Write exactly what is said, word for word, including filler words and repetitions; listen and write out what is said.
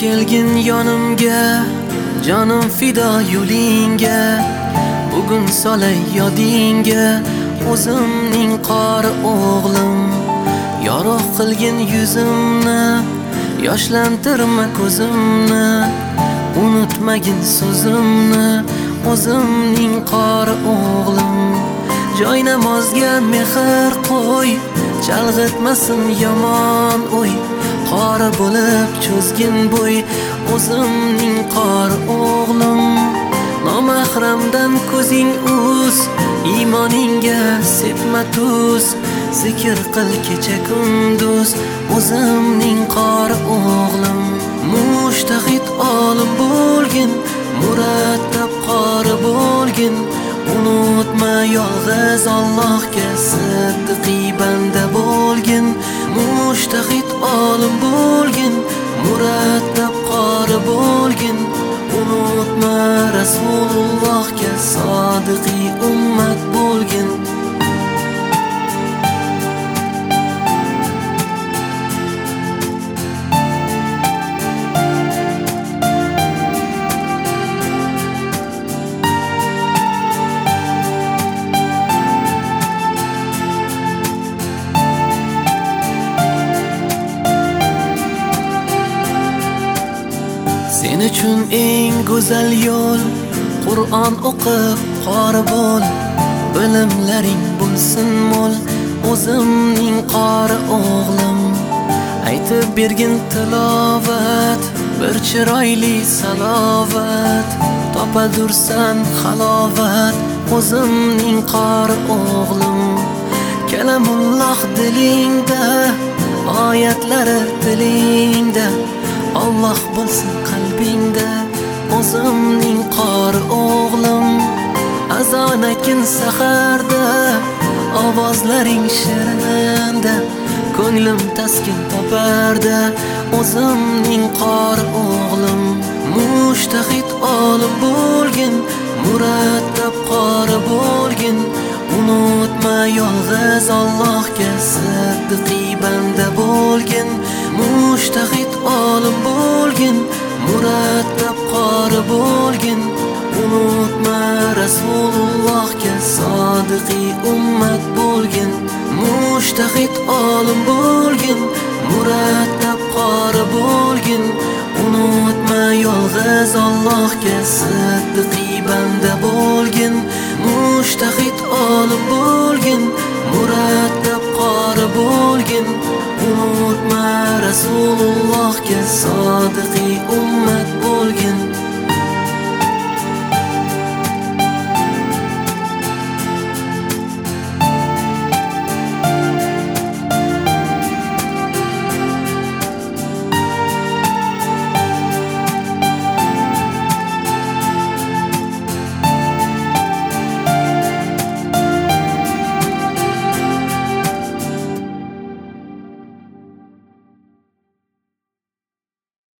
kelgin yonimga, jonim fido yo'lingga. Bugun solay yodingga o'zimning qori o'g'lim. Yorug' qilgin yuzimni, yoshlantirma ko'zimni. Unutmagin so'zimni, o'zimning qori o'g'lim. Joy namozga mehr qo'y, chalg'itmasin yomon o'y. Qori bo'lib cho'zgin bo'y, o'zimning qori o'g'lim. Nomahramdan ko'zing uz, iymoningga sepma tuz. Zikr qil kecha kunduz, o'zimning qori o'g'lim. Mushtahid olim bo'lgin, murattab qori bo'lgin. Unutma yolg'iz Allohga siddiqi banda bo'lgin. Mushtahid olim bo'lgin, murattab qori bo'lgin. Unutma Rasulullohga sodiqi ummat bo'lgin. Sen uchun eng go'zal yo'l Qur'on o'qib qori bo'l. Bilimlaring bo'lsin mo'l, o'zimning qori o'g'lim. Aytib bergin tilovat, bir chiroyli salovat. Topadursan halovat, o'zimning qori o'g'lim. Kalamulloh dilingda, oyatlari tilingda. Alloh bo'lsin qalbingda, o'zimning qori o'g'lim. Azon aytgin saharda, ovozlaring shirinda. Ko'nglim taskin toparda, o'zimning qori o'g'lim. Mushtahid olim bo'lgin, murattab qori bo'lgin. Unutma yolg'iz Allohga siddiqi banda bo'lgin. Mushtahid olim bo'lgin, murattab qori bo'lgin. Unutma Rasulullohga sodiqi ummat bo'lgin. Mushtahid olim bo'lgin, murattab qori bo'lgin. Unutma yolg'iz Allohga siddiqi